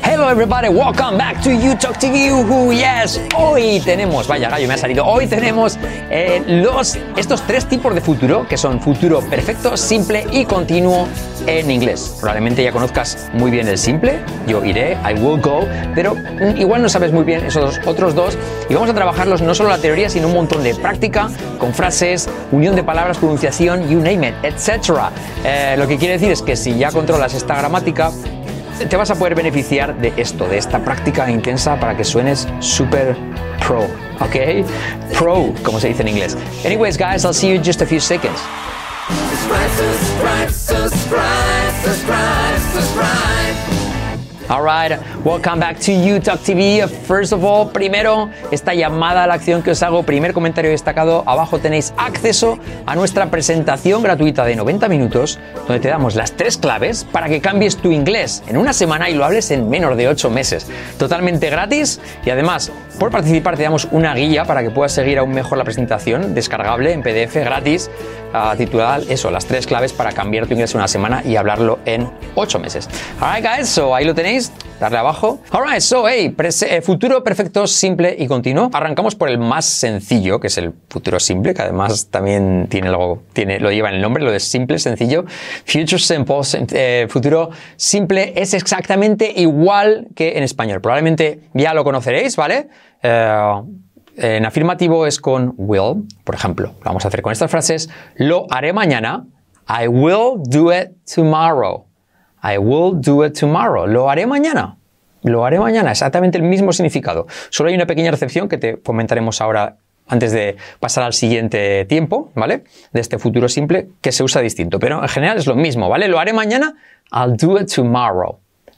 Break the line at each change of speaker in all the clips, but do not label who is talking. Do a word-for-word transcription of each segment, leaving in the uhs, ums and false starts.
Hello everybody, welcome back to YouTalk T V. Uh, yes, hoy tenemos, vaya gallo me ha salido, hoy tenemos eh, los, estos tres tipos de futuro, que son futuro perfecto, simple y continuo en inglés. Probablemente ya conozcas muy bien el simple, yo iré, I will go, pero mm, igual no sabes muy bien esos otros dos y vamos a trabajarlos no solo la teoría, sino un montón de práctica, con frases, unión de palabras, pronunciación, you name it, etcétera. Eh, lo que quiere decir es que si ya controlas esta gramática, te vas a poder beneficiar de esto, de esta práctica intensa para que suenes super pro, ¿ok? Pro, como se dice en inglés. Anyways, guys, I'll see you in just a few seconds. Subscribe, subscribe, subscribe, subscribe, subscribe. All right, welcome back to YouTalk T V. First of all, primero, esta llamada a la acción que os hago, primer comentario destacado, abajo tenéis acceso a nuestra presentación gratuita de noventa minutos, donde te damos las tres claves para que cambies tu inglés en una semana y lo hables en menos de ocho meses. Totalmente gratis y además, por participar te damos una guía para que puedas seguir aún mejor la presentación, descargable en P D F gratis, uh, titulada eso, las tres claves para cambiar tu inglés en una semana y hablarlo en ocho meses. All right, guys, so ahí lo tenéis. Darle abajo. Alright, so, hey, eh, futuro perfecto, simple y continuo. Arrancamos por el más sencillo, que es el futuro simple, que además también tiene algo, tiene, lo lleva en el nombre, lo de simple, sencillo. Future simple, eh, futuro simple es exactamente igual que en español. Probablemente ya lo conoceréis, ¿vale? Eh, en afirmativo es con will, por ejemplo. Lo vamos a hacer con estas frases. Lo haré mañana. I will do it tomorrow. I will do it tomorrow. Lo haré mañana. Lo haré mañana. Exactamente el mismo significado. Solo hay una pequeña recepción que te comentaremos ahora antes de pasar al siguiente tiempo, ¿vale? De este futuro simple que se usa distinto. Pero en general es lo mismo, ¿vale? Lo haré mañana. I'll do it tomorrow.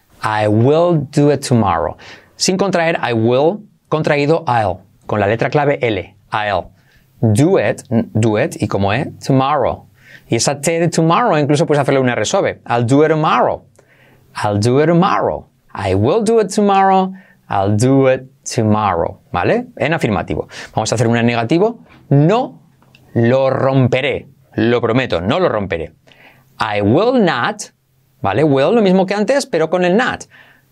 I will do it tomorrow. Sin contraer I will, contraído I'll. Con la letra clave L. I'll. Do it, do it, y como es, tomorrow. Y esa T de tomorrow incluso puedes hacerle una R suave. I'll do it tomorrow. I'll do it tomorrow. I will do it tomorrow. I'll do it tomorrow. ¿Vale? En afirmativo. Vamos a hacer una en negativo. No lo romperé. Lo prometo, no lo romperé. I will not. ¿Vale? Will, lo mismo que antes, pero con el not.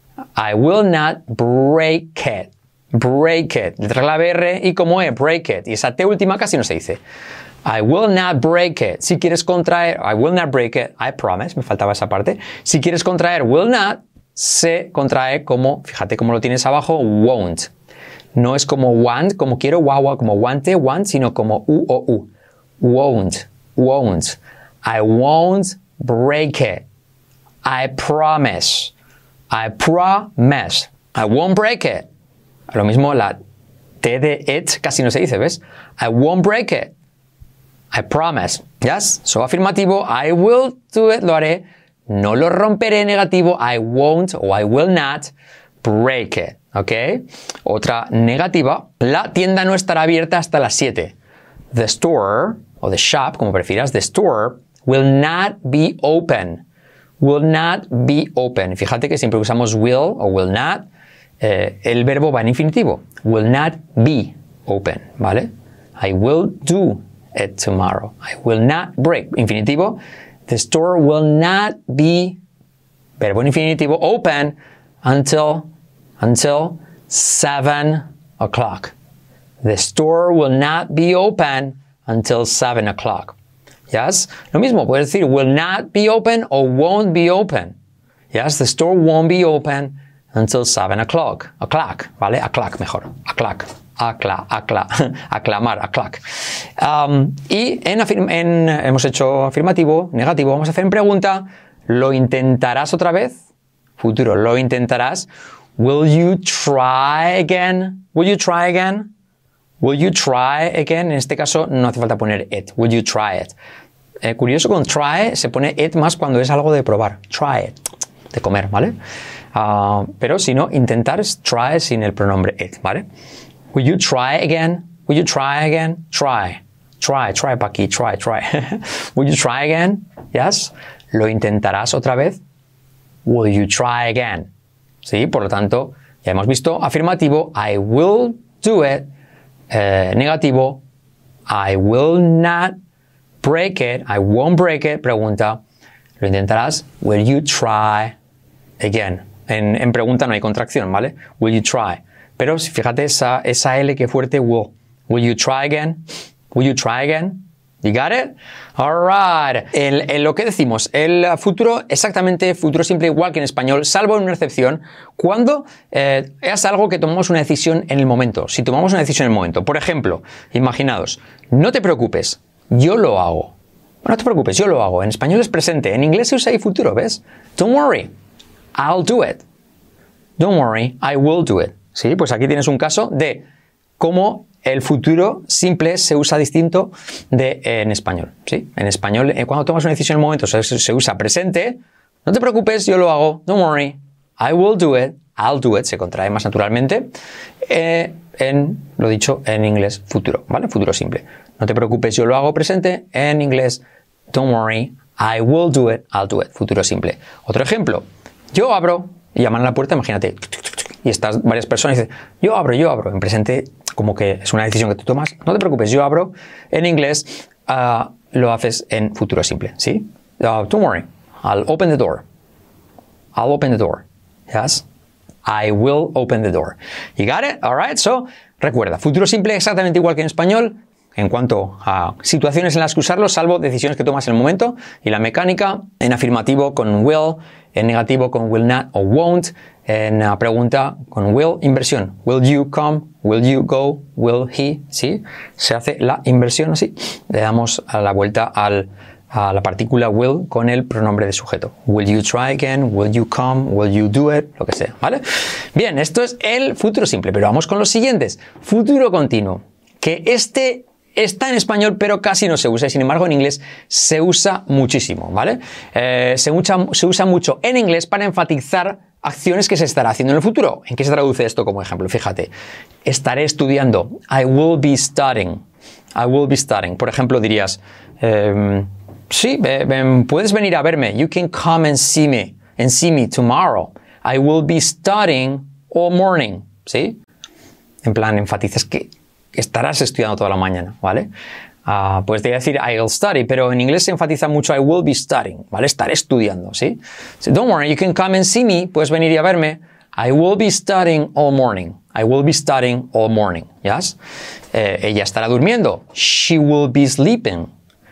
I will not break it. Break it. Letra clave R y como E, break it. Y esa T última casi no se dice. I will not break it. Si quieres contraer, I will not break it, I promise, me faltaba esa parte. Si quieres contraer will not, se contrae como, fíjate cómo lo tienes abajo, won't. No es como want, como quiero, guau, como wante, want, sino como u o u. Won't, won't. I won't break it. I promise. I promise. I won't break it. Lo mismo la T de it casi no se dice, ¿ves? I won't break it. I promise. Yes? So afirmativo, I will do it, lo haré. No lo romperé. Negativo, I won't o I will not break it. ¿Ok? Otra negativa, la tienda no estará abierta hasta las siete. The store, o the shop, como prefieras, the store will not be open. Will not be open. Fíjate que siempre usamos will o will not. Eh, el verbo va en infinitivo. Will not be open. ¿Vale? I will do it tomorrow. I will not break. Infinitivo. The store will not be, verbo en infinitivo, open until, until seven o'clock. The store will not be open until seven o'clock. Yes? Lo mismo, puedes decir will not be open o won't be open. Yes? The store won't be open until seven o'clock. O'clock, ¿vale? O'clock mejor. O'clock. Acla, acla, aclamar, aclac. Um, y en, en, hemos hecho afirmativo, negativo, vamos a hacer en pregunta. ¿Lo intentarás otra vez? Futuro, ¿lo intentarás? Will you try again? Will you try again? Will you try again? En este caso no hace falta poner it. Will you try it? Eh, curioso, con try se pone it más cuando es algo de probar. Try it. De comer, ¿vale? Uh, pero si no, intentar es try sin el pronombre it, ¿vale? Will you try again? Will you try again? Try. Try, try, Paqui, try, try. Will you try again? Yes. ¿Lo intentarás otra vez? Will you try again? Sí, por lo tanto, ya hemos visto afirmativo, I will do it. Eh, negativo, I will not break it. I won't break it. Pregunta, ¿lo intentarás? Will you try again? En, en pregunta no hay contracción, ¿vale? Will you try? Pero fíjate esa, esa L que fuerte, will. Will you try again? Will you try again? You got it? Alright. El, el, lo que decimos, el futuro, exactamente futuro simple igual que en español, salvo en una excepción, cuando eh, es algo que tomamos una decisión en el momento. Si tomamos una decisión en el momento. Por ejemplo, imaginaos, no te preocupes, yo lo hago. No te preocupes, yo lo hago. En español es presente, en inglés se usa ahí futuro, ¿ves? Don't worry, I'll do it. Don't worry, I will do it. Sí, pues aquí tienes un caso de cómo el futuro simple se usa distinto de eh, en español. ¿Sí? En español, eh, cuando tomas una decisión en el momento, se, se usa presente. No te preocupes, yo lo hago. Don't worry. I will do it. I'll do it. Se contrae más naturalmente. Eh, en, lo dicho, en inglés, futuro. ¿Vale? Futuro simple. No te preocupes, yo lo hago presente. En inglés, don't worry. I will do it. I'll do it. Futuro simple. Otro ejemplo. Yo abro y llaman a la puerta, imagínate. Y estás varias personas y dicen, yo abro, yo abro. En presente, como que es una decisión que tú tomas. No te preocupes, yo abro. En inglés, uh, lo haces en futuro simple, ¿sí? Uh, don't worry, I'll open the door. I'll open the door. Yes? I will open the door. You got it? All right. So, recuerda, futuro simple exactamente igual que en español en cuanto a situaciones en las que usarlo, salvo decisiones que tomas en el momento. Y la mecánica, en afirmativo con will, en negativo con will not o won't, en la pregunta con will, inversión. Will you come? Will you go? Will he? ¿Sí? Se hace la inversión así. Le damos a la vuelta al, a la partícula will con el pronombre de sujeto. Will you try again? Will you come? Will you do it? Lo que sea, ¿vale? Bien, esto es el futuro simple, pero vamos con los siguientes. Futuro continuo. Que este está en español, pero casi no se usa. Y sin embargo, en inglés se usa muchísimo, ¿vale? Eh, se, usa, se usa mucho en inglés para enfatizar acciones que se estará haciendo en el futuro. ¿En qué se traduce esto como ejemplo? Fíjate, estaré estudiando. I will be studying. I will be studying. Por ejemplo, dirías, eh, sí, eh, puedes venir a verme. You can come and see me. And see me tomorrow. I will be studying all morning. ¿Sí? En plan, enfatizas que estarás estudiando toda la mañana, ¿vale? Uh, pues te voy a decir I'll study, pero en inglés se enfatiza mucho I will be studying, ¿vale? Estaré estudiando, ¿sí? So don't worry, you can come and see me, puedes venir y a verme. I will be studying all morning. I will be studying all morning, ¿yes? Eh, ella estará durmiendo. She will be sleeping.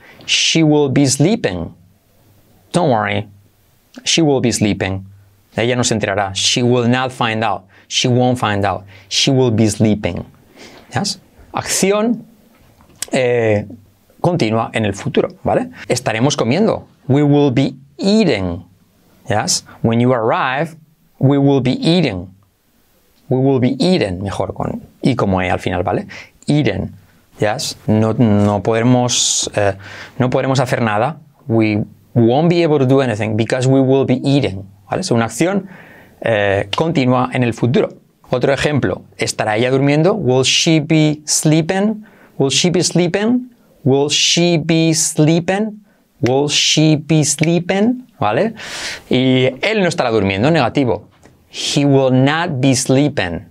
She will be sleeping. Don't worry, she will be sleeping. Ella no se enterará. She will not find out. She won't find out. She will be sleeping. ¿Yes? Acción eh, continua en el futuro, ¿vale? Estaremos comiendo. We will be eating. Yes? When you arrive, we will be eating. We will be eating. Mejor con y como e al final, ¿vale? Eating. Yes? No, no podremos eh, no podremos hacer nada. We won't be able to do anything because we will be eating. ¿Vale? Es una acción eh, continua en el futuro. Otro ejemplo, ¿estará ella durmiendo? Will she be sleeping? Will she be sleeping? Will she be sleeping? Will she be sleeping? ¿Vale? Y él no estará durmiendo, negativo. He will not be sleeping.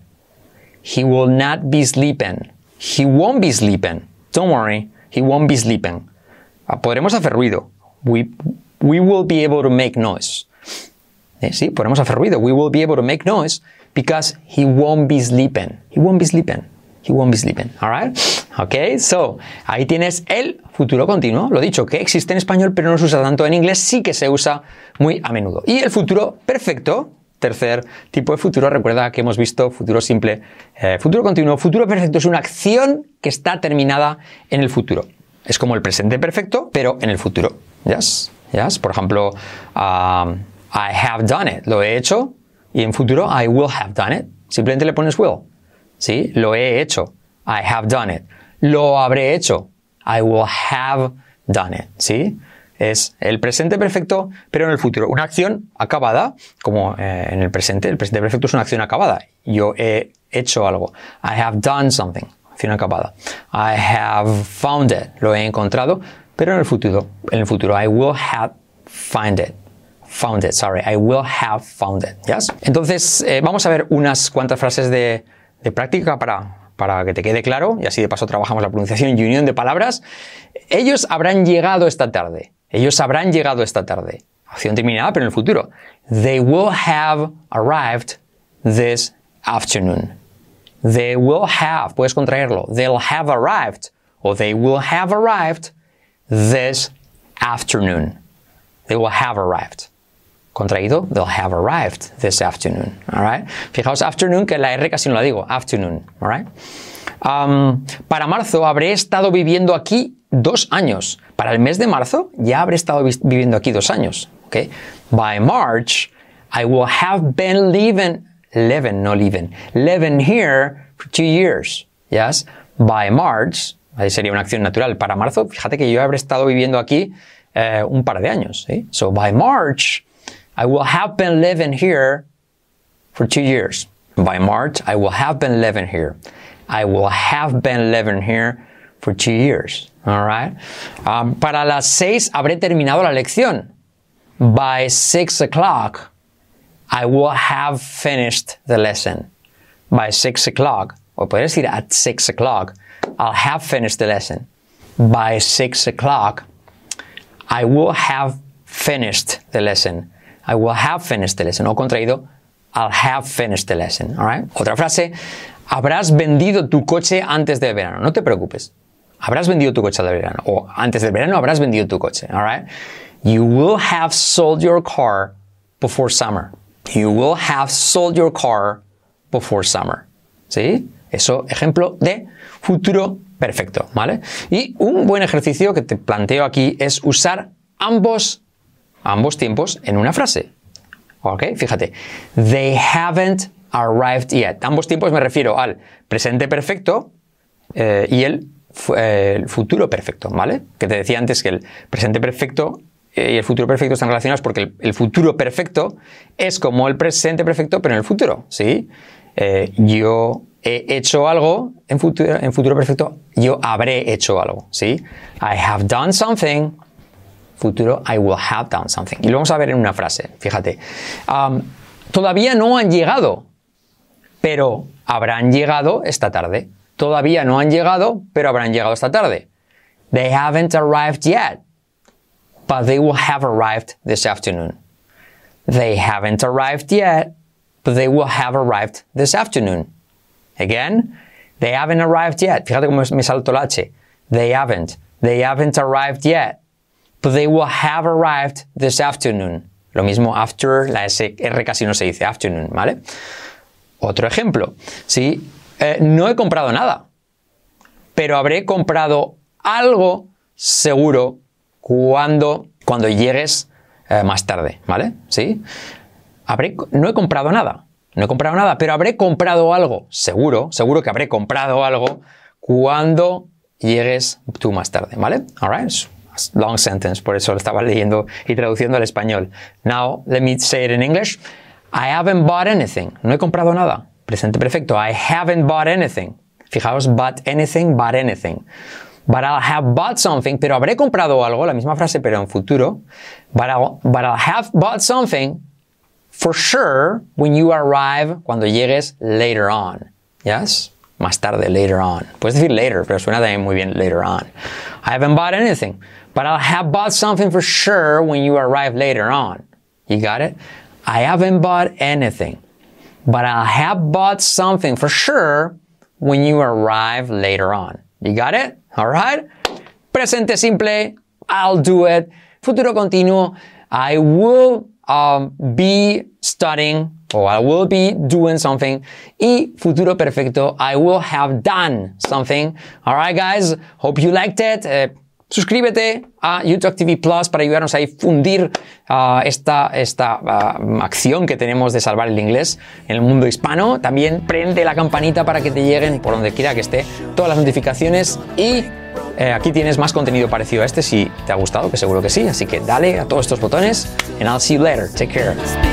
He will not be sleeping. He won't be sleeping. Don't worry, he won't be sleeping. Podremos hacer ruido. We, we will be able to make noise. ¿Eh? Sí, podremos hacer ruido. We will be able to make noise. Because he won't be sleeping. He won't be sleeping. He won't be sleeping. All right? Ok, so, ahí tienes el futuro continuo. Lo dicho, que existe en español, pero no se usa tanto en inglés. Sí que se usa muy a menudo. Y el futuro perfecto, tercer tipo de futuro, recuerda que hemos visto futuro simple, eh, futuro continuo. Futuro perfecto es una acción que está terminada en el futuro. Es como el presente perfecto, pero en el futuro. Yes? Yes? Por ejemplo, um, I have done it. Lo he hecho. Y en futuro, I will have done it. Simplemente le pones will. ¿Sí? Lo he hecho. I have done it. Lo habré hecho. I will have done it. ¿Sí? Es el presente perfecto, pero en el futuro. Una acción acabada, como eh, en el presente. El presente perfecto es una acción acabada. Yo he hecho algo. I have done something. Acción acabada. I have found it. Lo he encontrado, pero en el futuro. En el futuro, I will have find it. Found it, sorry. I will have found it. Yes? Entonces, eh, vamos a ver unas cuantas frases de, de práctica para, para que te quede claro, y así de paso trabajamos la pronunciación y unión de palabras. Ellos habrán llegado esta tarde. Ellos habrán llegado esta tarde. acción terminada, pero en el futuro. They will have arrived this afternoon. They will have, puedes contraerlo. They'll have arrived, o they will have arrived this afternoon. They will have arrived. Contraído, they'll have arrived this afternoon. All right? Fijaos, afternoon, que la R casi no la digo. Afternoon. All right? Um, para marzo habré estado viviendo aquí dos años. Para el mes de marzo ya habré estado vi viviendo aquí dos años. Okay? By March, I will have been living, living, no living, living here for two years. Yes? By March, ahí sería una acción natural. Para marzo, fíjate que yo habré estado viviendo aquí eh, un par de años. ¿sí? So by March, I will have been living here for two years. By March, I will have been living here. I will have been living here for two years. All right? Um, para las seis habré terminado la lección. By six o'clock, I will have finished the lesson. By six o'clock, o podrías decir at six o'clock, I'll have finished the lesson. By six o'clock, I will have finished the lesson. I will have finished the lesson. O contraído, I'll have finished the lesson. All right? Otra frase, habrás vendido tu coche antes del verano. No te preocupes. Habrás vendido tu coche del verano. O antes del verano habrás vendido tu coche. All right? You will have sold your car before summer. You will have sold your car before summer. ¿Sí? Eso, ejemplo de futuro perfecto, ¿vale? Y un buen ejercicio que te planteo aquí es usar ambos, ambos tiempos en una frase. ¿Ok? Fíjate. They haven't arrived yet. Ambos tiempos me refiero al presente perfecto eh, y el, eh, el futuro perfecto, ¿vale? Que te decía antes que el presente perfecto y el futuro perfecto están relacionados porque el, el futuro perfecto es como el presente perfecto, pero en el futuro, ¿sí? Eh, yo he hecho algo en futuro, en futuro perfecto, yo habré hecho algo, ¿sí? I have done something, futuro, I will have done something. Y lo vamos a ver en una frase, fíjate. Um, todavía no han llegado, pero habrán llegado esta tarde. Todavía no han llegado, pero habrán llegado esta tarde. They haven't arrived yet, but they will have arrived this afternoon. They haven't arrived yet, but they will have arrived this afternoon. Again, they haven't arrived yet. Fíjate cómo me salto la H. They haven't. They haven't arrived yet, but they will have arrived this afternoon. Lo mismo after, la S R casi no se dice afternoon, ¿vale? Otro ejemplo. Sí, eh, no he comprado nada, pero habré comprado algo seguro cuando, cuando llegues eh, más tarde, ¿vale? ¿Sí? Habré, no he comprado nada, no he comprado nada, pero habré comprado algo, seguro, seguro que habré comprado algo cuando llegues tú más tarde, ¿vale? All right? Long sentence, por eso lo estaba leyendo y traduciendo al español. Now, let me say it in English. I haven't bought anything. No he comprado nada. Presente perfecto. I haven't bought anything. Fijaos, bought anything, bought anything. But I'll have bought something, pero habré comprado algo, la misma frase, pero en futuro. But I'll, but I'll have bought something for sure when you arrive, cuando llegues later on. Yes? Más tarde, later on. Puedes decir later, pero suena también muy bien later on. I haven't bought anything, but I'll have bought something for sure when you arrive later on. You got it? I haven't bought anything, but I'll have bought something for sure when you arrive later on. You got it? All right? Presente simple, I'll do it. Futuro continuo, I will um, be studying, or I will be doing something. Y futuro perfecto, I will have done something. All right, guys? Hope you liked it. Uh, Suscríbete a YouTube T V Plus para ayudarnos a difundir uh, esta, esta uh, acción que tenemos de salvar el inglés en el mundo hispano. También prende la campanita para que te lleguen, por donde quiera que esté, todas las notificaciones. Y eh, aquí tienes más contenido parecido a este si te ha gustado, que seguro que sí. Así que dale a todos estos botones. And I'll see you later. Take care.